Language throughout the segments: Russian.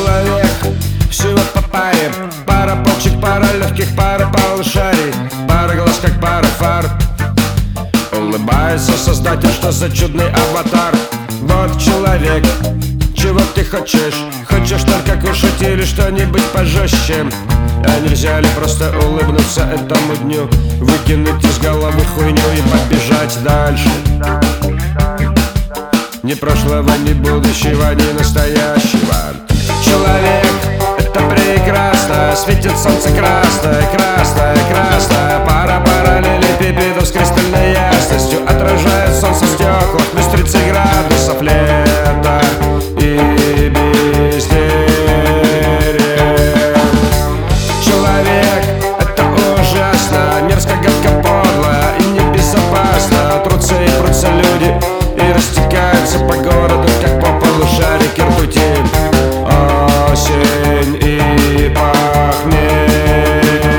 человек, всего по паре. Пара почек, пара легких, пара полушарий, пара глаз, как пара фар. Улыбается создатель, что за чудный аватар. Вот человек, чего ты хочешь? Хочешь только кушать или что-нибудь пожестче? А нельзя ли просто улыбнуться этому дню, выкинуть из головы хуйню и побежать дальше? Ни прошлого, ни будущего, ни настоящего. Человек, это прекрасно, светит солнце красное, красное, красное. Пара параллелепипедов с кристальной ясностью отражает солнце в стеклах плюс 30 градусов лета и безделье. Человек, это ужасно, мерзко, гадко, подло и небезопасно. Трутся и прутся люди и растекаются по городу, как по полушарики ртути. Осень и похмелье.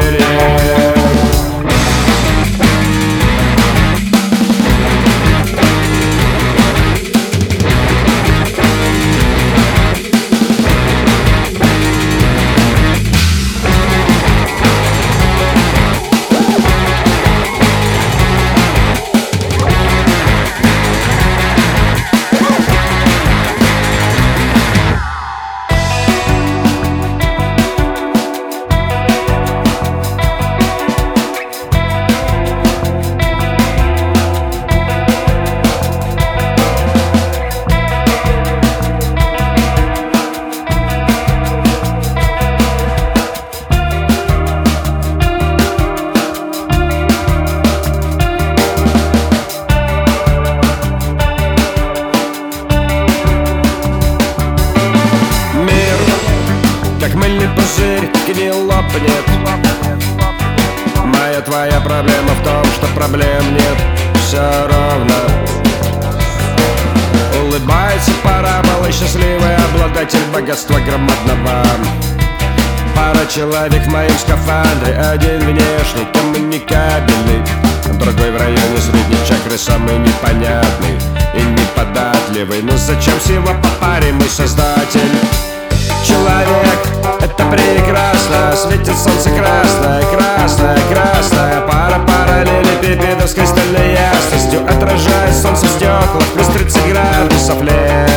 Как мыльный пузырь, не лопнет. Моя твоя проблема в том, что проблем нет. Все равно улыбается парабола, счастливый обладатель богатства громадного. Пара человек в моем скафандре, один внешний, коммуникабельный, другой в районе средней чакры, самый непонятный и неподатливый. Но зачем всего по паре, мой создатель? Человек, это прекрасно, светит солнце красное, красное, красное. Пара параллелепипедов с кристальной ясностью отражает солнце в стеклах плюс 30 градусов лет.